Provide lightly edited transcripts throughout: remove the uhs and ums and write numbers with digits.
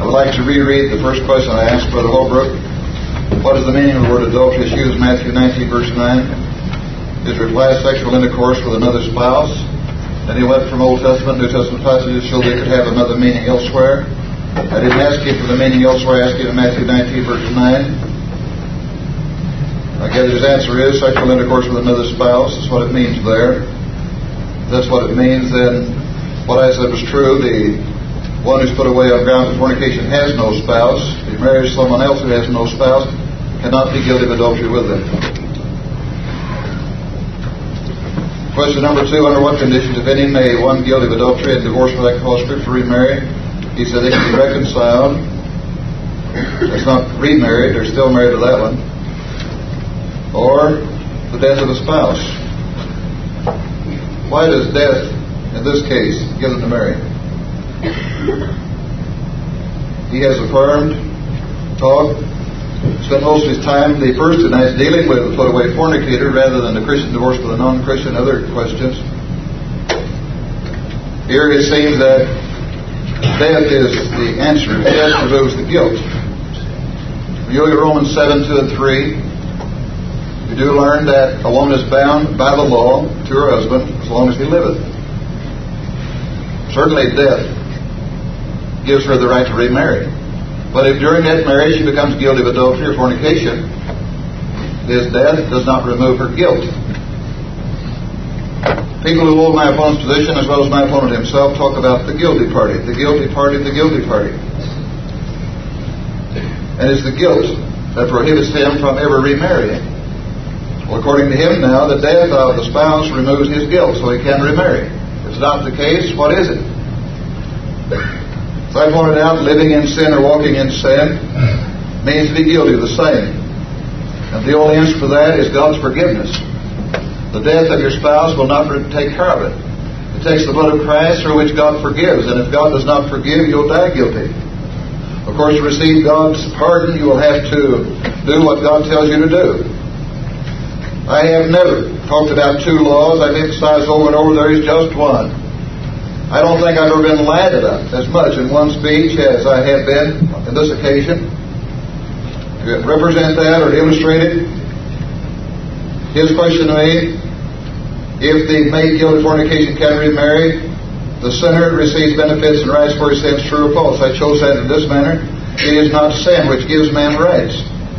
I would like to reread the first question I asked Brother Holbrook. What is the meaning of the word adultery used in Matthew 19, verse 9? Is reply sexual intercourse with another spouse? Then he went from Old Testament, New Testament passages so they could have another meaning elsewhere. I didn't ask you for the meaning elsewhere. I asked you in Matthew 19, verse 9. I guess his answer is sexual intercourse with another spouse. That's what it means there. If that's what it means, then what I said was true. The one who's put away on grounds of fornication has no spouse. He marries someone else who has no spouse, cannot be guilty of adultery with them. Question number 2, under what conditions, if any, may one guilty of adultery and divorce for that cause Scripture remarry? He said they can be reconciled. It's not remarried, they're still married to that one. Or the death of the spouse. Why does death, in this case, give them to marry? He has affirmed, taught, spent most of his time, the first 2 nights, dealing with the put-away fornicator rather than the Christian divorce with a non-Christian. Other questions. Here it seems that death is the answer. Death removes the guilt. When you look at Romans 7, 2 and 3, you do learn that a woman is bound by the law to her husband as long as he liveth. Certainly death gives her the right to remarry. But if during that marriage she becomes guilty of adultery or fornication, his death does not remove her guilt. People who hold my opponent's position, as well as my opponent himself, talk about the guilty party, the guilty party, the guilty party. And it's the guilt that prohibits him from ever remarrying. Well, according to him now, the death of the spouse removes his guilt, so he can remarry. If it's not the case, what is it? As I pointed out, living in sin or walking in sin means to be guilty of the same. And the only answer for that is God's forgiveness. The death of your spouse will not take care of it. It takes the blood of Christ through which God forgives. And if God does not forgive, you'll die guilty. Of course, to receive God's pardon, you will have to do what God tells you to do. I have never talked about 2 laws. I've emphasized over and over there is just one. I don't think I've ever been lied at as much in one speech as I have been on this occasion. To represent that or illustrate it, his question to me, if the maid guilty of fornication can remarry, the sinner receives benefits and rights for his sins, true or false? I chose that in this manner. It is not sin which gives man rights.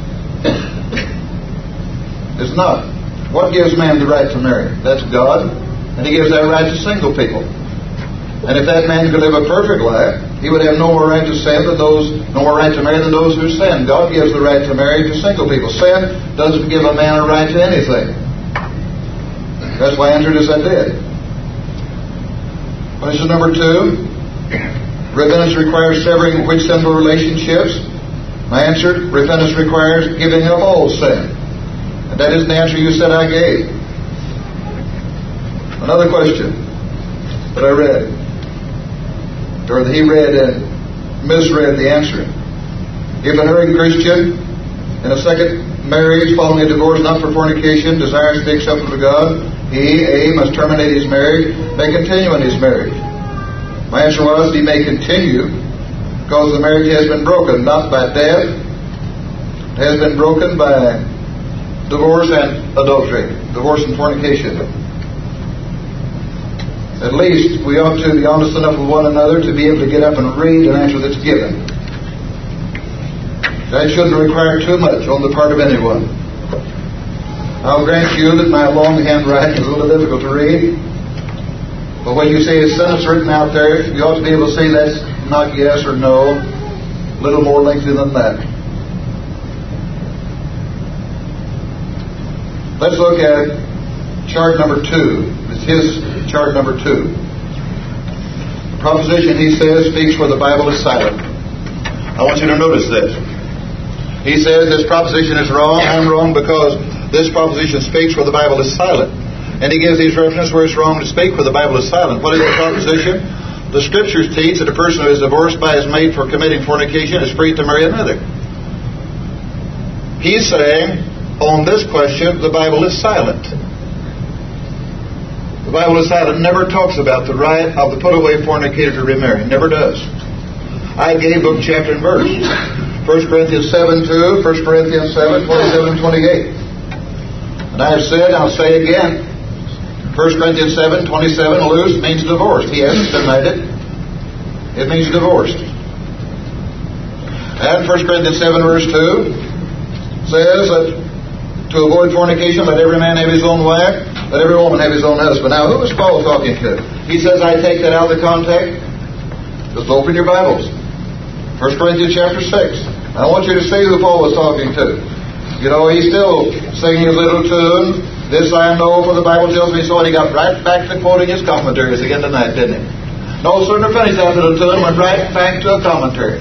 It's not. What gives man the right to marry? That's God, and He gives that right to single people. And if that man could live a perfect life, he would have no more right to sin than those, no more right to marry than those who sin. God gives the right to marry to single people. Sin doesn't give a man a right to anything. That's why I answered as I did. Question number 2. Repentance requires severing which sinful relationships? My answer, repentance requires giving up all sin. And that is the answer you said I gave. Another question that I read, or that he read and misread the answer. If an erring Christian in a second marriage following a divorce not for fornication desires to be acceptable to God, he, A, must terminate his marriage, may continue in his marriage. My answer was, he may continue because the marriage has been broken, not by death. It has been broken by divorce and adultery, divorce and fornication. At least we ought to be honest enough with one another to be able to get up and read an answer that's given. That shouldn't require too much on the part of anyone. I'll grant you that my long handwriting is a little difficult to read. But when you see a sentence written out there, you ought to be able to say that's not yes or no, a little more lengthy than that. Let's look at chart number 2. It's his chart number 2. The proposition, he says, speaks where the Bible is silent. I want you to notice this. He says this proposition is wrong. I'm wrong because this proposition speaks where the Bible is silent. And he gives these references where it's wrong to speak where the Bible is silent. What is the proposition? The Scriptures teach that a person who is divorced by his mate for committing fornication is free to marry another. He's saying, on this question, the Bible is silent. The Bible is silent. It never talks about the right of the put-away fornicator to remarry. It never does. I gave book, chapter, and verse. 1 Corinthians 7:2, 1 Corinthians 7:27, 28. And I have said, I'll say again, 1 Corinthians 7:27, loose means divorced. He hasn't denied it. It means divorced. And 1 Corinthians 7 verse 2 says that to avoid fornication, let every man have his own wife, let every woman have his own husband. Now, who was Paul talking to? He says, I take that out of the context. Just open your Bibles. 1 Corinthians chapter 6. I want you to see who Paul was talking to. You know, he's still singing his little tune. This I know, for the Bible tells me so. And he got right back to quoting his commentaries again tonight, didn't he? No sooner finished that little tune, went right back to a commentary.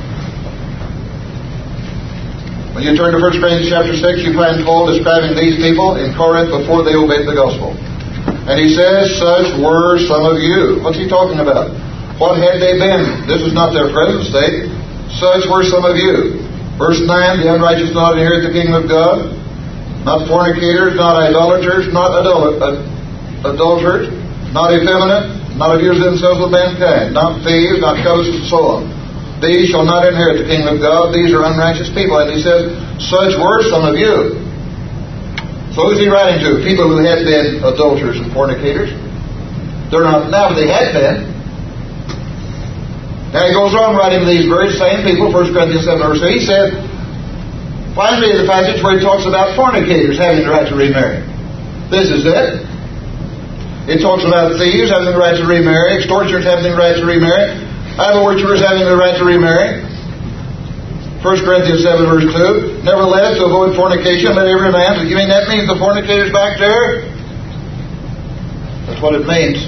When you turn to 1 Corinthians chapter 6, you find Paul describing these people in Corinth before they obeyed the gospel. And he says, such were some of you. What's he talking about? What had they been? This is not their present state. Such were some of you. Verse 9, the unrighteous do not inherit the kingdom of God. Not fornicators, not idolaters, not adulterers, not effeminate, not abusers themselves with mankind, not thieves, not covetous, and so on. These shall not inherit the kingdom of God. These are unrighteous people. And he says, such were some of you. So who's he writing to? People who had been adulterers and fornicators. They're not now, but they had been. Now he goes on writing to these very same people, 1 Corinthians 7 verse 8. He said, finally the passage where he talks about fornicators having the right to remarry. This is it. It talks about thieves having the right to remarry, extortioners having the right to remarry, idol worshippers having the right to remarry. 1 Corinthians 7 verse 2. Nevertheless, to avoid fornication, let every man... You mean that means the fornicators back there? That's what it means.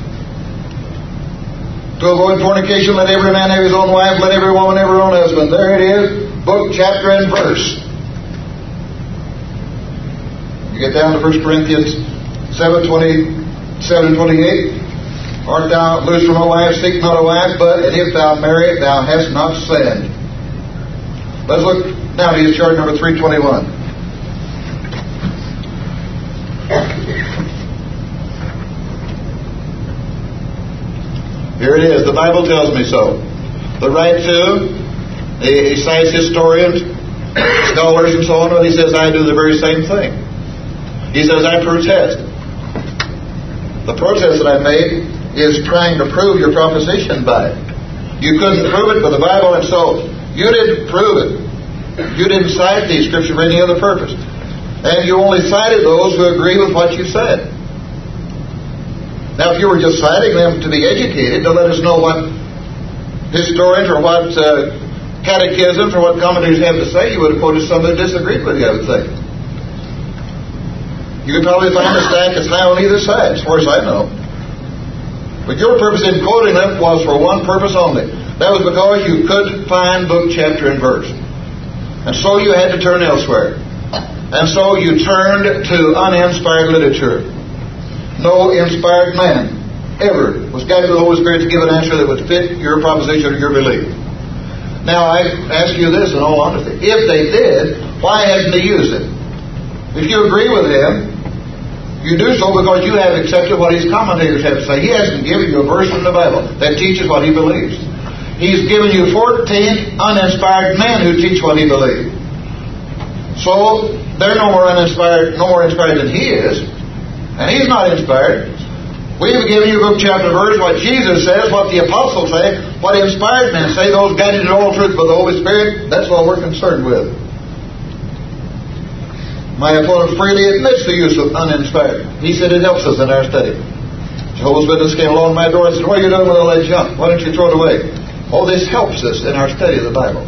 To avoid fornication, let every man have his own wife, let every woman have her own husband. There it is, book, chapter, and verse. You get down to 1 Corinthians 7:27-28. Art thou loose from a wife, seek not a wife, but and if thou marry, thou hast not sinned. Let's look now to his chart number 321. Here it is. The Bible tells me so. The right to, he cites historians, scholars, and so on, and he says, I do the very same thing. He says, I protest. The protest that I made is trying to prove your proposition by it. You couldn't prove it by the Bible, and so you didn't prove it. You didn't cite these scriptures for any other purpose. And you only cited those who agree with what you said. Now, if you were just citing them to be educated, to let us know what historians or what catechisms or what commentators have to say, you would have quoted some that disagreed with you, I would think. You could probably find a stack that's high on either side, as far as I know. But your purpose in quoting them was for one purpose only. That was because you couldn't find book, chapter, and verse. And so you had to turn elsewhere. And so you turned to uninspired literature. No inspired man ever was guided by the Holy Spirit to give an answer that would fit your proposition or your belief. Now, I ask you this in all honesty. If they did, why hadn't they used it? If you agree with him, you do so because you have accepted what his commentators have to say. He hasn't given you a verse from the Bible that teaches what he believes. He's given you 14 uninspired men who teach what he believes. So they're no more inspired than he is, and he's not inspired. We've given you book, chapter, verse, what Jesus says, what the apostles say, what inspired men say, those guided in all truth by the Holy Spirit. That's all we're concerned with. My opponent freely admits the use of uninspired. He said it helps us in our study. Jehovah's Witness came along my door and said, what are you doing with all that junk? Why don't you throw it away? Oh, this helps us in our study of the Bible.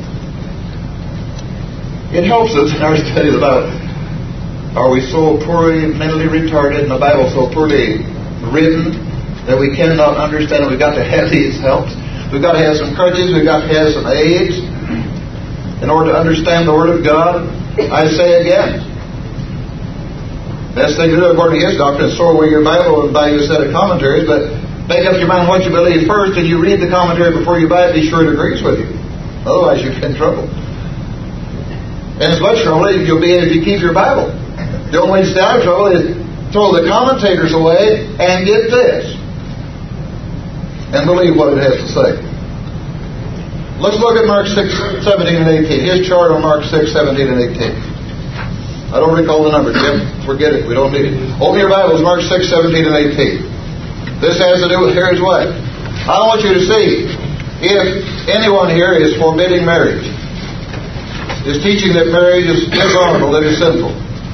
It helps us in our study of the Bible. Are we so poorly mentally retarded and the Bible so poorly written that we cannot understand it? We've got to have these helps. We've got to have some crutches. We've got to have some aids in order to understand the Word of God. I say again, best thing to do according to his doctrine is throw away your Bible and buy you a set of commentaries, but make up your mind what you believe first, and you read the commentary before you buy it, be sure it agrees with you. Otherwise you get in trouble. And as much trouble as you'll be in if you keep your Bible. The only way to stay out of trouble is throw the commentators away and get this. And believe what it has to say. Let's look at Mark 6, 17 and 18. His chart on Mark 6, 17 and 18. I don't recall the number, Jim. Forget it. We don't need it. Open your Bibles, Mark 6, 17 and 18. This has to do with Herod's wife. I want you to see if anyone here is forbidding marriage, is teaching that marriage is dishonorable, that is sinful.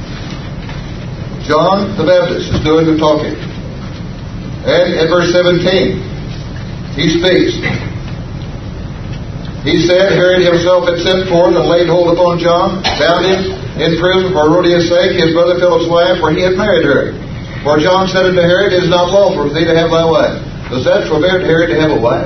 John the Baptist is doing the talking. And in verse 17, he speaks. He said, Herod himself had sent forth and laid hold upon John, bound him in prison for Herodias' sake, his brother Philip's wife, for he had married her. For John said unto Herod, It is not lawful for thee to have thy wife. Does that forbid Herod to have a wife?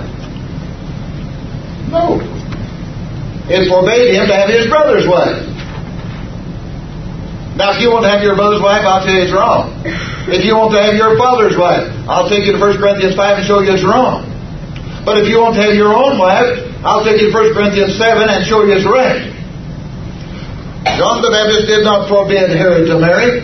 No. It forbade him to have his brother's wife. Now, if you want to have your brother's wife, I'll tell you it's wrong. If you want to have your father's wife, I'll take you to 1 Corinthians 5 and show you it's wrong. But if you want to have your own wife, I'll take you to 1 Corinthians 7 and show you it's right. John the Baptist did not forbid Herod to marry.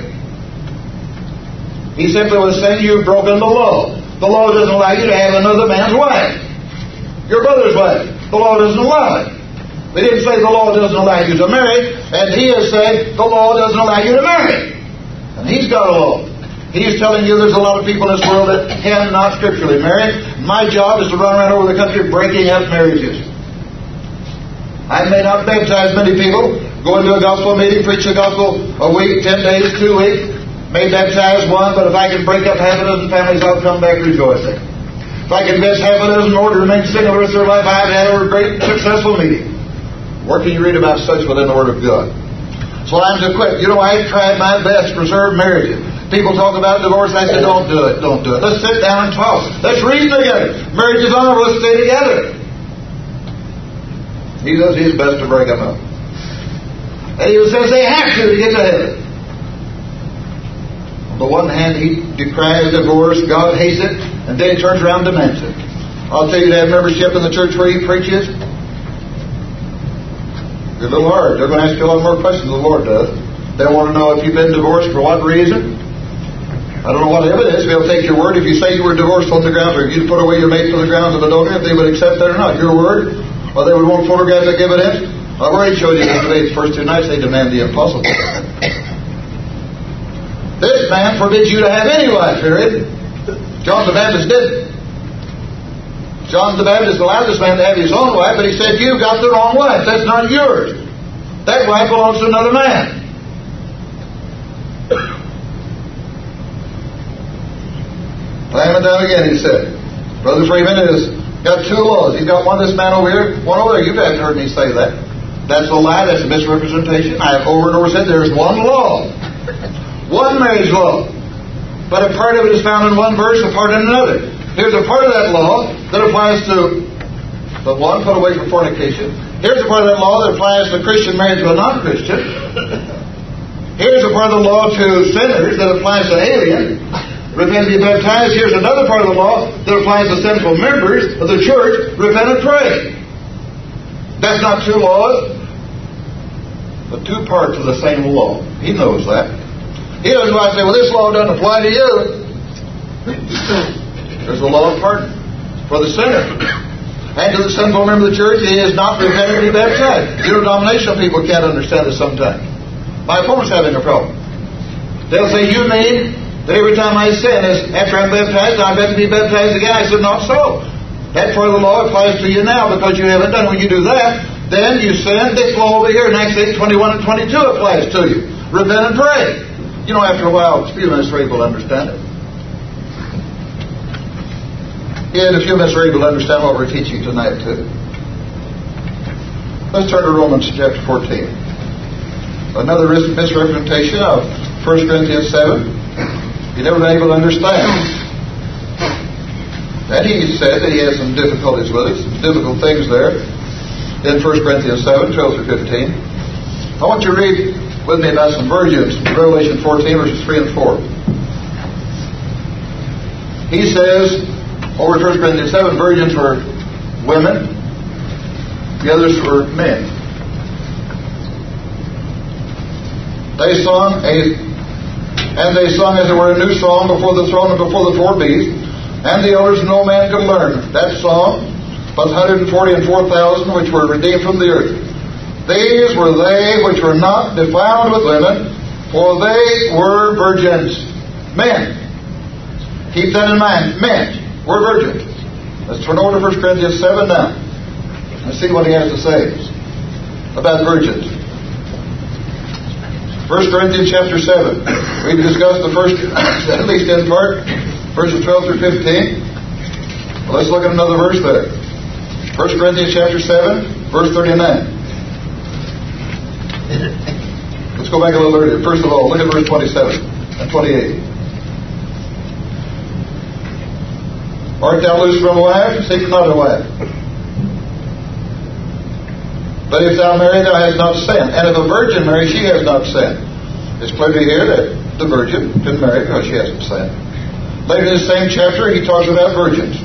He simply was saying, you've broken the law. The law doesn't allow you to have another man's wife. Your brother's wife. The law doesn't allow it. We didn't say the law doesn't allow you to marry, and he has said the law doesn't allow you to marry. And he's got a law. He's telling you there's a lot of people in this world that cannot scripturally marry. My job is to run around over the country breaking up marriages. I may not baptize many people, go into a gospel meeting, preach the gospel a week, 10 days, 2 weeks, may baptize one, but if I can break up half a dozen families, I'll come back rejoicing. If I can miss half a dozen more to remain single the rest of their life, I've had a great successful meeting. Where can you read about such within the Word of God? So I'm to quit. You know, I tried my best to preserve marriages. People talk about divorce, I said, don't do it, don't do it. Let's sit down and talk. Let's reason together. Marriage is honorable, let's stay together. He does his best to break them up. And he says they have to get to heaven. On the one hand, he decries divorce, God hates it, and then he turns around and demands it. I'll tell you to have membership in the church where he preaches. You're a little hard. They're going to ask you a lot more questions than the Lord does. They want to know if you've been divorced, for what reason. I don't know what evidence. They'll take your word. If you say you were divorced on the ground, or if you put away your mate for the grounds of adultery, if they would accept that or not. Your word. Or they would want photographic evidence. I've already showed you the first 2 nights they demand the impossible. This man forbids you to have any wife, period. John the Baptist didn't. John the Baptist allowed this man to have his own wife, but he said, you've got the wrong wife. That's not yours. That wife belongs to another man. Slam it down again, he said. Brother Freeman has got 2 laws. He's got one this man over here, one over there. You haven't heard me say that. That's a lie. That's a misrepresentation. I have over and over said there's one law. One marriage law. But a part of it is found in one verse, a part in another. Here's a part of that law that applies to the one put away from fornication. Here's a part of that law that applies to Christian marriage to a non-Christian. Here's a part of the law to sinners that applies to alien. Repent and be baptized. Here's another part of the law that applies to sinful members of the church. Repent and pray. That's not 2 laws, but 2 parts of the same law. He knows that. He doesn't want to say, well, this law doesn't apply to you. There's the law of pardon for the sinner. And to the sinful member of the church, he is not repentant to be baptized. You know, denominational people can't understand this sometimes. My opponent's having a problem. They'll say, you mean that every time I sin is after I'm baptized, I'm meant to be baptized again? I said, not so. That part of the law applies to you now because you haven't done. When you do that, then you sin. This law over here in Acts 8:21 and 22 applies to you. Repent and pray. You know, after a while, a few minutes are able to understand it. In a few minutes we're able to understand what we're teaching tonight too. Let's turn to Romans chapter 14. Another misrepresentation of 1 Corinthians 7. You've never been able to understand. And he said that he has some difficulties with it, some difficult things there in 1 Corinthians 7, 12 through 15. I want you to read with me about some virgins in Revelation 14, verses 3 and 4. He says, over 1 Corinthians 7, virgins were women, the others were men. They sung as it were a new song before the throne and before the 4 beasts, and the elders no man could learn that song but 144,000 which were redeemed from the earth. These were they which were not defiled with women, for they were virgins. Men. Keep that in mind. Men were virgins. Let's turn over to 1 Corinthians 7 now. Let's see what he has to say about virgins. 1 Corinthians chapter 7. We've discussed the first, at least in part, verses 12 through 15. Well, let's look at another verse there. 1 Corinthians chapter 7, verse 39. Let's go back a little earlier. First of all, look at verse 27 and 28. Art thou loose from a wife? Seek not a wife. But if thou marry, thou hast not sinned. And if a virgin marry, she has not sinned. It's clear to hear that the virgin can marry because she hasn't sinned. Later in the same chapter, he talks about virgins.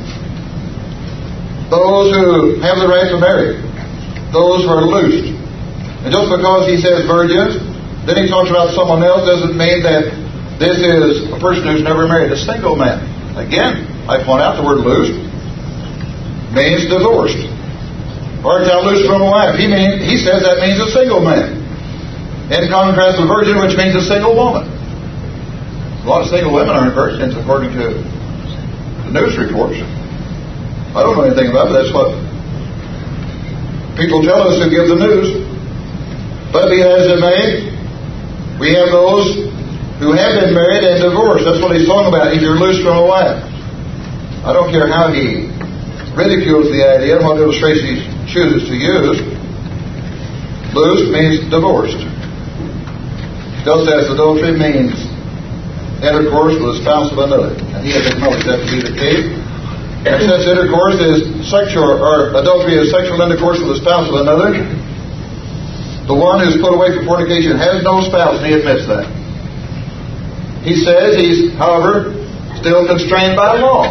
Those who have the right to marry. Those who are loosed. And just because he says virgins, then he talks about someone else, doesn't mean that this is a person who's never married, a single man. Again, I point out the word loosed means divorced. Art thou loosed from a wife? He says that means a single man. In contrast to virgin, which means a single woman. A lot of single women aren't virgins, according to the news reports. I don't know anything about it. That's what people tell us who give the news. But be that as it may, we have those who have been married and divorced. That's what he's talking about. If you're loose from a wife. I don't care how he ridicules the idea and what illustration he chooses to use. Loose means divorced. Just as adultery means intercourse with a spouse of another. And he has acknowledged that to be the case. And since intercourse is sexual, or adultery is sexual intercourse with a spouse of another, the one who's put away for fornication has no spouse, and he admits that. He says he's, however, still constrained by law.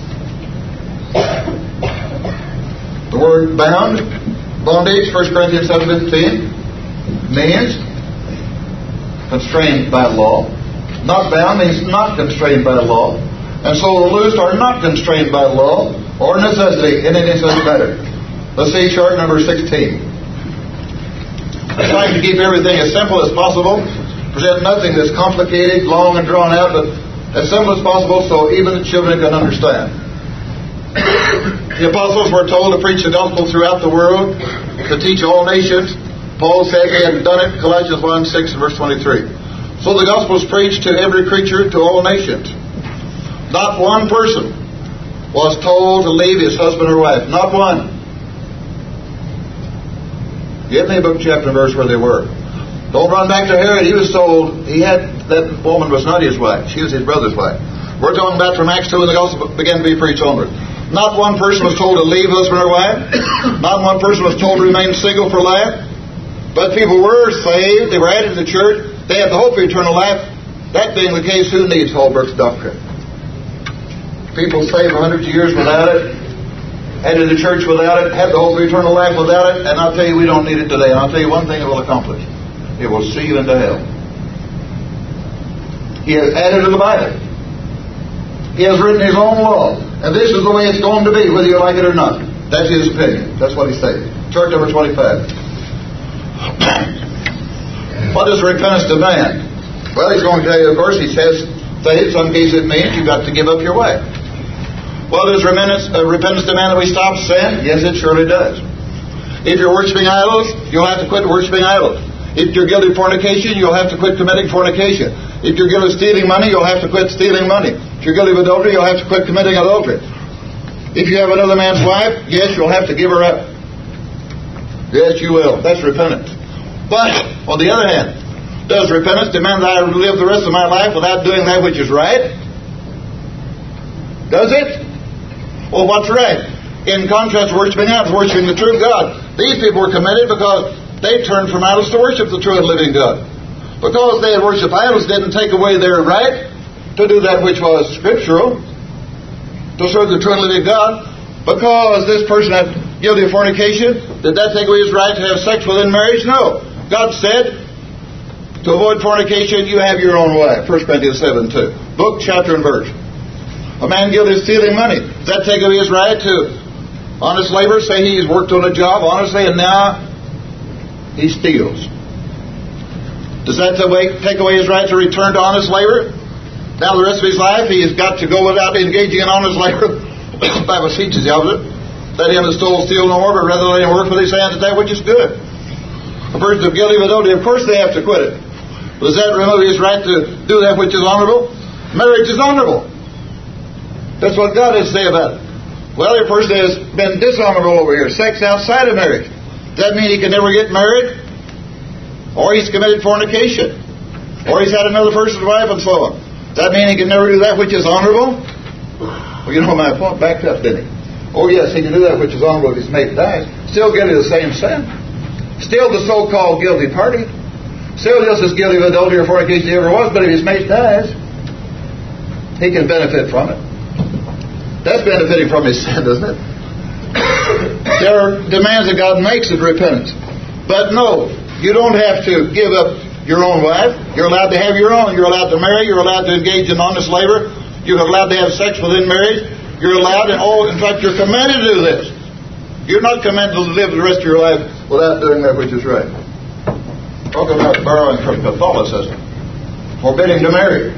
The word bound, bondage, 1 Corinthians 7:15, means constrained by law. Not bound means not constrained by law. And so the loosed are not constrained by law or necessity in any such matter. Let's see chart number 16. I'm trying to keep everything as simple as possible, present nothing that's complicated, long and drawn out, but as simple as possible so even the children can understand. The apostles were told to preach the gospel throughout the world, to teach all nations. Paul said he had done it, Colossians 1:6 and verse 23. So the gospel is preached to every creature, to all nations. Not one person was told to leave his husband or wife. Not one. Give me a book, chapter, and verse where they were. Don't run back to Herod. He was told that woman was not his wife. She was his brother's wife. We're talking about from Acts 2 when the gospel began to be preached onward. Not one person was told to leave husband or wife. Not one person was told to remain single for life. But people were saved. They were added to the church. They had the hope of eternal life. That being the case, who needs Holbrook's doctrine? People saved for hundreds of years without it, added to the church without it, had the hope of eternal life without it, and I'll tell you we don't need it today. And I'll tell you one thing it will accomplish. It will see you into hell. He has added to the Bible. He has written his own law. And this is the way it's going to be, whether you like it or not. That's his opinion. That's what he's saying. Chart number 25. What does repentance demand? Well, he's going to tell you, of course, he says, in some cases it means you've got to give up your wife. Well, does repentance demand that we stop sin? Yes, it surely does. If you're worshiping idols, you'll have to quit worshiping idols. If you're guilty of fornication, you'll have to quit committing fornication. If you're guilty of stealing money, you'll have to quit stealing money. If you're guilty of adultery, you'll have to quit committing adultery. If you have another man's wife, yes, you'll have to give her up. Yes, you will. That's repentance. But, on the other hand, does repentance demand that I live the rest of my life without doing that which is right? Does it? Well, what's right? In contrast to worshiping idols, worshiping the true God. These people were committed because they turned from idols to worship the true and living God. Because they had worshipped idols didn't take away their right to do that which was scriptural, to serve the true and living God. Because this person had guilty of fornication, did that take away his right to have sex within marriage? No. God said, to avoid fornication, you have your own wife. 1 Corinthians 7:2. Book, chapter, and verse. A man guilty of stealing money, does that take away his right to Honest labor, say he's worked on a job honestly, and now he steals. Does that take away his right to return to honest labor? Now the rest of his life he has got to go without engaging in honest labor. The Bible teaches the opposite. Let him that stole steal no more, but rather let him work with his hands at that which is good. A person is guilty of adultery, of course they have to quit it. Does that remove his right to do that which is honorable? Marriage is honorable. That's what God has to say about it. Well, a person has been dishonorable over here, sex outside of marriage. Does that mean he can never get married? Or he's committed fornication? Or he's had another person's wife and so on? Does that mean he can never do that which is honorable? Well, you know, my point backed up, didn't he? Oh, yes, he can do that which is honorable if his mate dies. Still guilty of the same sin. Still the so-called guilty party. Still just as guilty of adultery or fornication as he ever was, but if his mate dies, he can benefit from it. That's benefiting from his sin, doesn't it? There are demands that God makes of repentance. But no, you don't have to give up your own wife. You're allowed to have your own. You're allowed to marry. You're allowed to engage in honest labor. You're allowed to have sex within marriage. You're allowed, in fact, you're commanded to do this. You're not commanded to live the rest of your life without doing that which is right. Talk about borrowing from Catholicism. Forbidding to marry.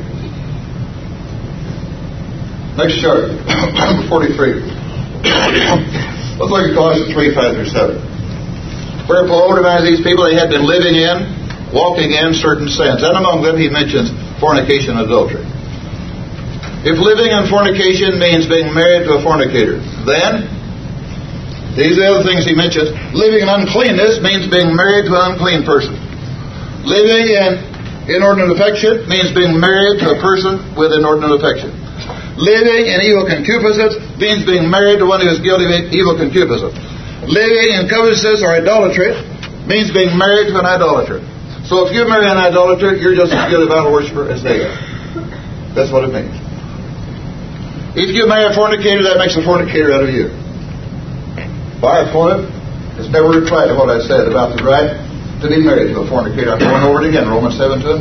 Next chart, 43. Let's look at Colossians 3, 5 through 7. Where Paul reminds these people they had been living in, walking in certain sins. And among them he mentions fornication and adultery. If living in fornication means being married to a fornicator, then these are the other things he mentions. Living in uncleanness means being married to an unclean person. Living in inordinate affection means being married to a person with inordinate affection. Living in evil concupiscence means being married to one who is guilty of evil concupiscence. Living in covetousness or idolatry means being married to an idolater. So if you marry an idolater, you're just as good an idol worshiper as they are. That's what it means. If you marry a fornicator, that makes a fornicator out of you. My opponent has never replied to what I said about the right to be married to a fornicator. I'm going over it again, Romans 7, 2 and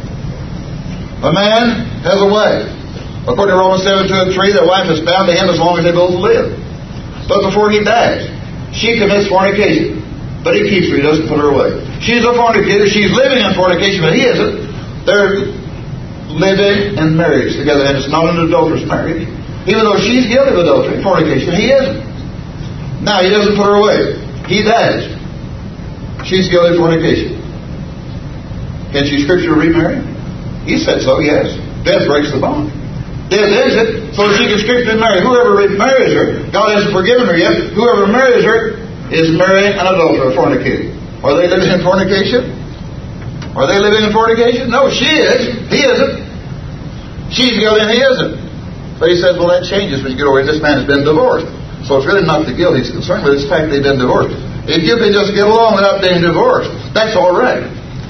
3. A man has a wife. According to Romans 7, 2 and 3, the wife is bound to him as long as they both live. But before he dies, she commits fornication. But he keeps her, he doesn't put her away. She's a fornicator, she's living in fornication, but he isn't. They're living in marriage together, and it's not an adulterous marriage. Even though she's guilty of adultery, fornication, he isn't. Now, he doesn't put her away. He dies. She's guilty of fornication. Can she scripturally remarry? He said so, yes. Death breaks the bond. Death ends it, so she can scripturally marry. Whoever marries her, God hasn't forgiven her yet. Whoever marries her is marrying an adulterer, a fornicator. Are they living in fornication? Are they living in fornication? No, she is. He isn't. She's guilty and he isn't. But he says, well, that changes when you get over here. This man has been divorced. So it's really not the guilt he's concerned with. It's the fact they've been divorced. If you can just get along without being divorced, that's all right.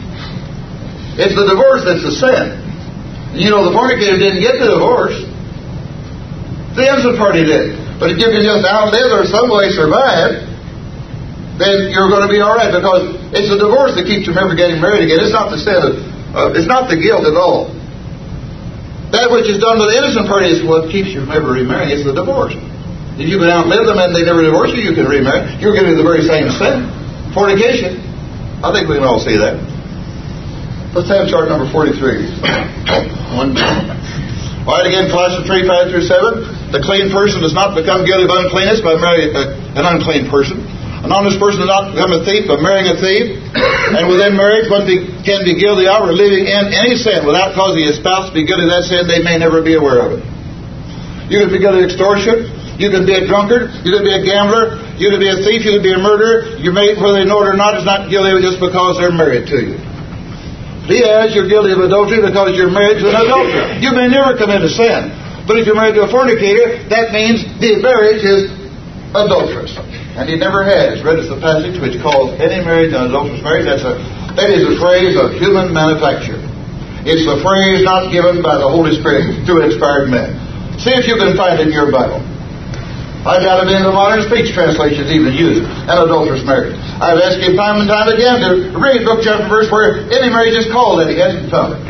It's the divorce that's the sin. You know, the fornicator didn't get the divorce. The innocent party did. But if you can just outlive or some way survive, then you're going to be all right, because it's the divorce that keeps you from ever getting married again. It's not the sin. It's not the guilt at all. That which is done with the innocent party is what keeps you from ever remarrying. It's the divorce. If you can outlive them and they never divorce you, you can remarry. You're going to do the very same sin. Fornication. I think we can all see that. Let's have chart number 43. All right, again, Colossians 3, 5 through 7. The clean person does not become guilty of uncleanness by marrying an unclean person. An honest person does not become a thief by marrying a thief. And within marriage, one can be guilty of or living in any sin without causing his spouse to be guilty of that sin. They may never be aware of it. You can be guilty of extortion. You can be a drunkard. You can be a gambler. You can be a thief. You can be a murderer. Your mate, whether they know it or not, is not guilty of it just because they're married to you. Yes, you're guilty of adultery because you're married to an adulterer. You may never commit a sin. But if you're married to a fornicator, that means the marriage is adulterous. And he never has. Read us the passage which calls any marriage an adulterous marriage. That is a phrase of human manufacture. It's the phrase not given by the Holy Spirit through inspired men. See if you can find it in your Bible. I doubt if any of the modern speech translations even use an adulterous marriage. I've asked him time and time again to read book, chapter, verse where any marriage is called that. He hasn't found it.